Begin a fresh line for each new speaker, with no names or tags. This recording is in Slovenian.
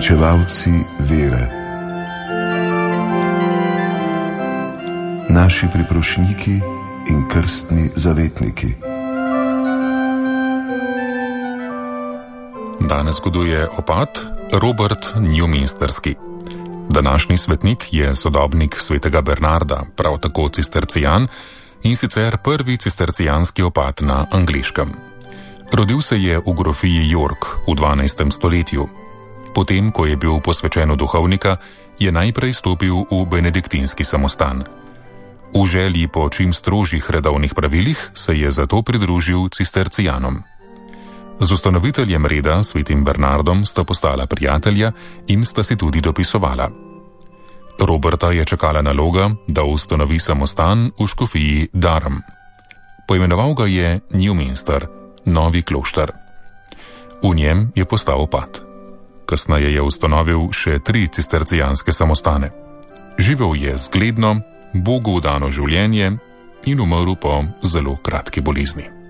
Uresničevalci vere, naši priprošniki in krstni zavetniki.
Danes zgoduje opat Robert Newminsterski. Današnji svetnik je sodobnik svetega Bernarda, prav tako cistercijan, in sicer prvi cistercijanski opat na angleškem. Rodil se je v grofiji York v 12. stoletju. Potem, ko je bil posvečen v duhovnika, je najprej stopil v benediktinski samostan. V želji po čim strožjih redovnih pravilih se je zato pridružil cistercijanom. Z ustanoviteljem reda, svetim Bernardom, sta postala prijatelja in sta si tudi dopisovala. Roberta je čakala naloga, da ustanovi samostan v škofiji Durham. Poimenoval ga je Newminster, novi klošter. V njem je postal opat. Kasneje je ustanovil še 3 cistercijanske samostane. Živel je zgledno, Bogu vdano življenje in umrl po zelo kratki bolezni.